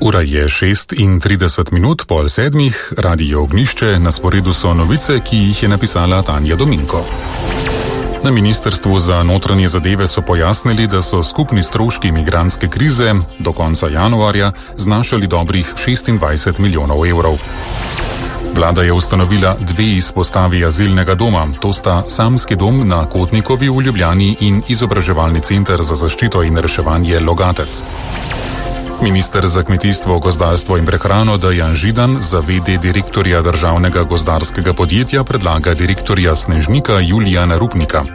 Ura je 6:30, pol sedmih, Radio Ognjišče, na sporedu so novice, ki jih je napisala Tanja Dominko. Na Ministrstvu za notranje zadeve so pojasnili, da so skupni stroški migrantske krize do konca januarja znašali dobrih 26 milijonov evrov. Vlada je ustanovila 2 izpostavi azilnega doma, to sta Samski dom na Kotnikovi v Ljubljani in izobraževalni center za zaščito in reševanje Logatec. Minister za kmetijstvo, gozdarstvo in prehrano Dejan Židan za v.d. direktorja državnega gozdarskega podjetja predlaga direktorja Snežnika Julijana Rupnika.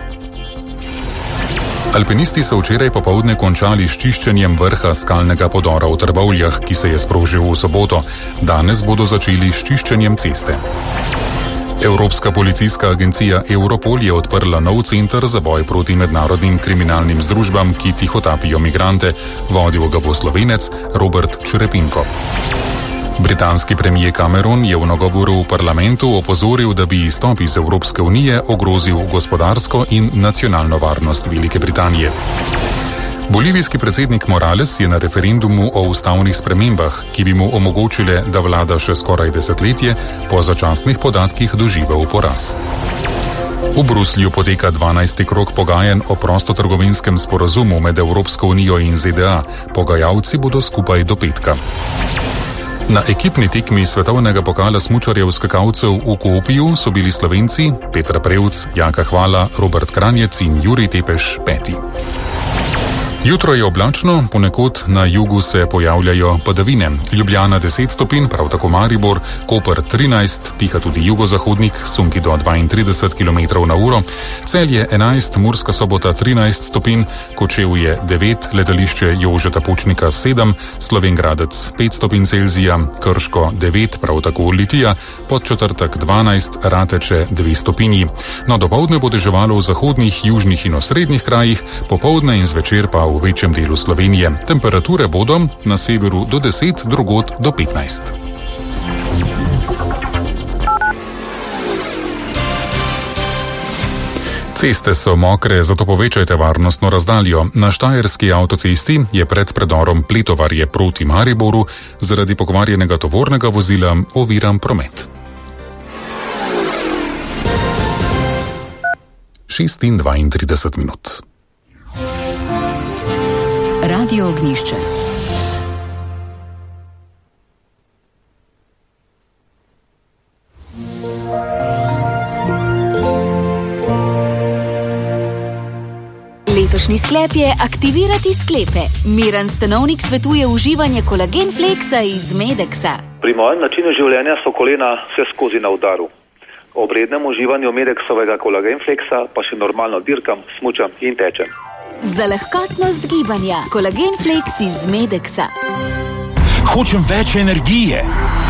Alpinisti so včeraj popoldne končali s čiščenjem vrha skalnega podora v Trbovljah, ki se je sprožil v soboto. Danes bodo začeli s čiščenjem ceste. Evropska policijska agencija Europol je odprla nov center za boj proti mednarodnim kriminalnim združbam, ki tihotapijo migrante. Vodil ga bo Slovenec Robert Črepinko. Britanski premijer Cameron je v nagovoru v parlamentu opozoril, da bi izstop iz Evropske unije ogrozil gospodarsko in nacionalno varnost Velike Britanije. Bolivijski predsednik Morales je na referendumu o ustavnih spremembah, ki bi mu omogočile, da vlada še skoraj desetletje, po začasnih podatkih doživel poraz. V Bruslju poteka 12. krog pogajanj o prostotrgovinskem sporazumu med Evropsko unijo in ZDA. Pogajalci bodo skupaj do petka. Na ekipni tekmi svetovnega pokala smučarjev skakalcev v Kuopiju so bili Slovenci Petra Prevc, Jaka Hvala, Robert Kranjec in Jurij Tepeš peti. Jutro je oblačno, ponekod na jugu se pojavljajo padavine. Ljubljana 10 stopinj, prav tako Maribor, Koper 13, piha tudi jugozahodnik, sunki do 32 km/h, Celje 11, Murska Sobota 13 stopinj, Kočevje 9, letališče Jožeta Pučnika 7, Slovenjgradec 5 stopinj Celzija, Krško 9, prav tako Litija, Podčetrtek 12, Rateče 2 stopinji. No, dopoldne bo deževalo v zahodnih, južnih in osrednjih krajih, popoldne in zvečer pa v večjem delu Slovenije. Temperature bodo na severu do 10, drugod do 15. Ceste so mokre, zato povečajte varnostno razdaljo. Na Štajerski avtocesti je pred predorom Pletovarje proti Mariboru zaradi pokvarjenega tovornega vozila oviran promet. 6:32. Radio Ognjišče. Letošnji sklep je aktivirati sklepe. Miran Stanovnik svetuje uživanje kolagen fleksa iz Medeksa. Pri mojem načinu življenja so kolena vse skozi na udaru. Ob rednem uživanju Medeksovega kolagen fleksa pa še normalno dirkam, smučam in tečem. Za lahkotnost gibanja kolagen fleks iz Medeksa. Hočem več energije.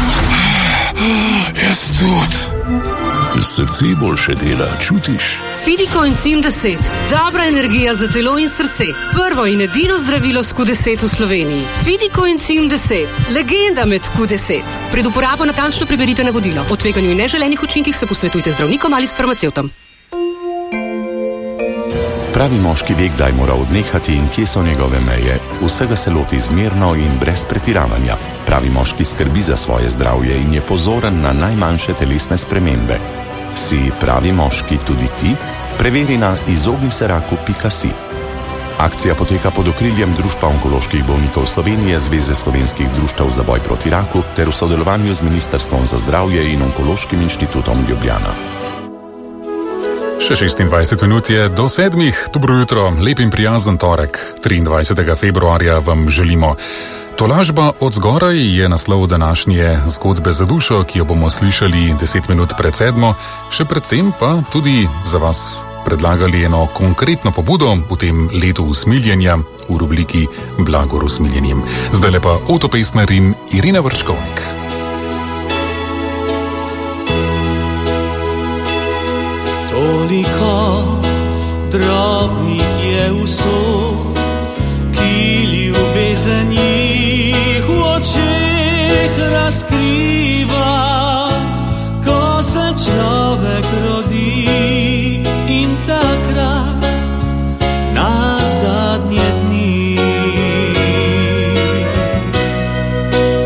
Jaz tudi. Srce boljše dela, čutiš? Fidicoenzym 10. Dobra energija za telo in srce. Prvo in edino zdravilo s Q10 v Sloveniji. Fidicoenzym 10. Legenda med Q10. Pred uporabo natančno preberite navodilo. O tveganju in neželenih učinkih se posvetujte z zdravnikom ali s farmacevtom. Pravi moški ve, kdaj mora odnehati in kje so njegove meje. Vsega se loti zmerno in brez pretiravanja. Pravi moški skrbi za svoje zdravje in je pozoren na najmanjše telesne spremembe. Si pravi moški tudi ti? Preveri na izognise-raku.si. Akcija poteka pod okriljem Društva onkoloških bolnikov Slovenije, Zveze slovenskih društev za boj proti raku ter v sodelovanju z Ministrstvom za zdravje in Onkološkim inštitutom Ljubljana. Še 26 je do 7. Dobro jutro, lep in prijazen torek. 23. februarja vam želimo. Tolažba od zgoraj je naslov današnje zgodbe za dušo, ki jo bomo slišali 10 minut pred 7. Še predtem pa tudi za vas predlagali eno konkretno pobudo v tem letu usmiljenja v rubriki Blagor usmiljenjem. Zdaj pa Oto Pestner in Irina Vrčkovnik. Toliko drobnih je usod, ki ljubezen jih v očeh razkriva, ko se človek rodi in takrat na zadnje dni.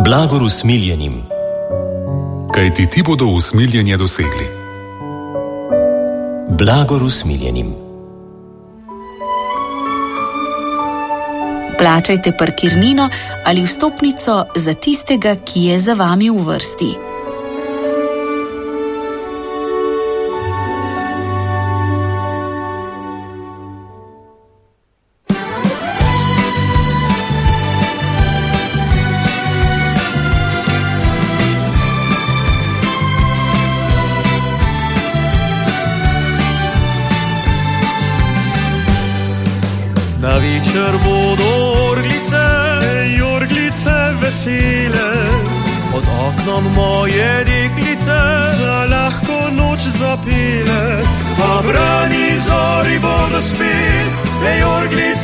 Blagor usmiljenim. Kajti ti bodo usmiljenje dosegli. Blagor usmiljenim. Plačajte parkirnino ali vstopnico za tistega, ki je za vami v vrsti. Na večer bodo orglice vesele, pod oknom moje deklice za lahko noč zapele, pa brani zori bodo spet, orglice.